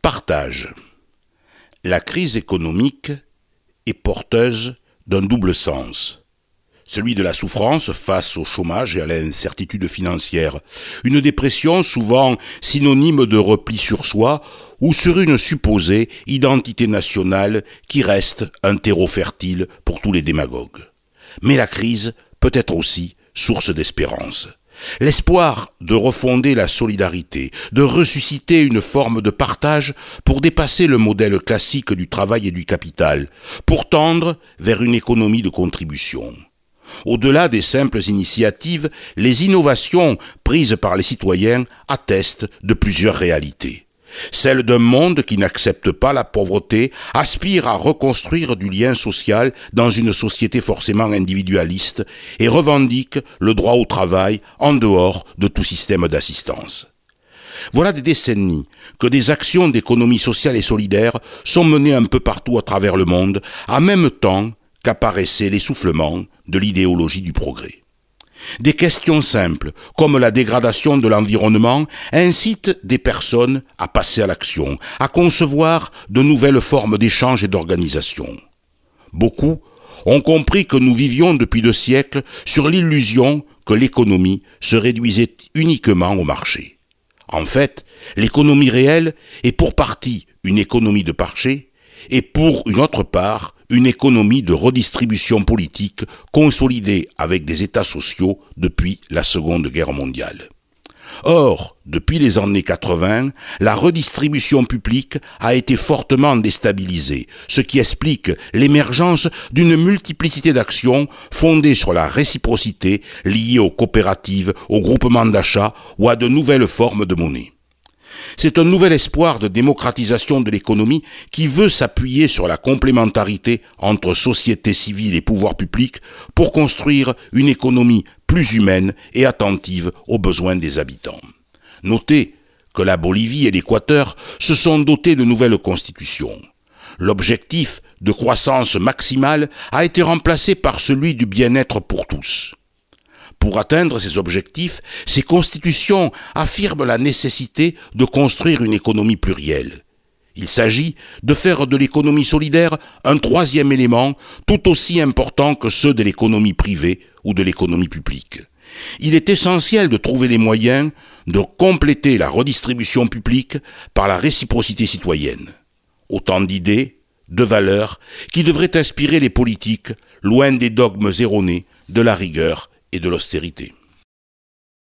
Partage. La crise économique est porteuse d'un double sens. Celui de la souffrance face au chômage et à l'incertitude financière. Une dépression souvent synonyme de repli sur soi ou sur une supposée identité nationale qui reste un terreau fertile pour tous les démagogues. Mais la crise peut être aussi source d'espérance. L'espoir de refonder la solidarité, de ressusciter une forme de partage pour dépasser le modèle classique du travail et du capital, pour tendre vers une économie de contribution. Au-delà des simples initiatives, les innovations prises par les citoyens attestent de plusieurs réalités. Celle d'un monde qui n'accepte pas la pauvreté, aspire à reconstruire du lien social dans une société forcément individualiste et revendique le droit au travail en dehors de tout système d'assistance. Voilà des décennies que des actions d'économie sociale et solidaire sont menées un peu partout à travers le monde, en même temps qu'apparaissait l'essoufflement de l'idéologie du progrès. Des questions simples, comme la dégradation de l'environnement, incitent des personnes à passer à l'action, à concevoir de nouvelles formes d'échange et d'organisation. Beaucoup ont compris que nous vivions depuis 2 siècles sur l'illusion que l'économie se réduisait uniquement au marché. En fait, l'économie réelle est pour partie une économie de marché et pour une autre part une économie de redistribution politique consolidée avec des États sociaux depuis la Seconde Guerre mondiale. Or, depuis les années 80, la redistribution publique a été fortement déstabilisée, ce qui explique l'émergence d'une multiplicité d'actions fondées sur la réciprocité liée aux coopératives, aux groupements d'achat ou à de nouvelles formes de monnaie. C'est un nouvel espoir de démocratisation de l'économie qui veut s'appuyer sur la complémentarité entre société civile et pouvoir public pour construire une économie plus humaine et attentive aux besoins des habitants. Notez que la Bolivie et l'Équateur se sont dotés de nouvelles constitutions. L'objectif de croissance maximale a été remplacé par celui du bien-être pour tous. Pour atteindre ces objectifs, ces constitutions affirment la nécessité de construire une économie plurielle. Il s'agit de faire de l'économie solidaire un 3e élément tout aussi important que ceux de l'économie privée ou de l'économie publique. Il est essentiel de trouver les moyens de compléter la redistribution publique par la réciprocité citoyenne. Autant d'idées, de valeurs qui devraient inspirer les politiques loin des dogmes erronés, de la rigueur et de l'austérité.